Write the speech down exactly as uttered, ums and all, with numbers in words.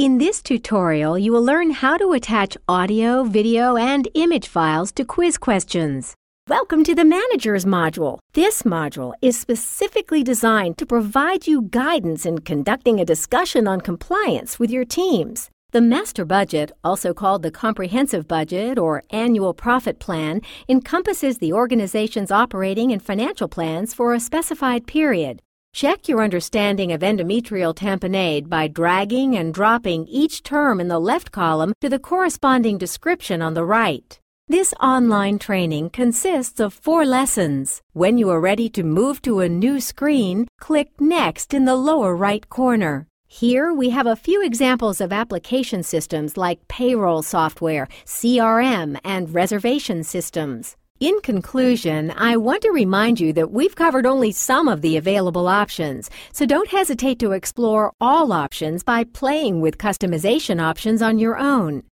In this tutorial, you will learn how to attach audio, video, and image files to quiz questions. Welcome to the Managers module. This module is specifically designed to provide you guidance in conducting a discussion on compliance with your teams. The Master Budget, also called the Comprehensive Budget or Annual Profit Plan, encompasses the organization's operating and financial plans for a specified period. Check your understanding of endometrial tamponade by dragging and dropping each term in the left column to the corresponding description on the right. This online training consists of four lessons. When you are ready to move to a new screen, click Next in the lower right corner. Here we have a few examples of application systems like payroll software, C R M, and reservation systems. In conclusion, I want to remind you that we've covered only some of the available options, so don't hesitate to explore all options by playing with customization options on your own.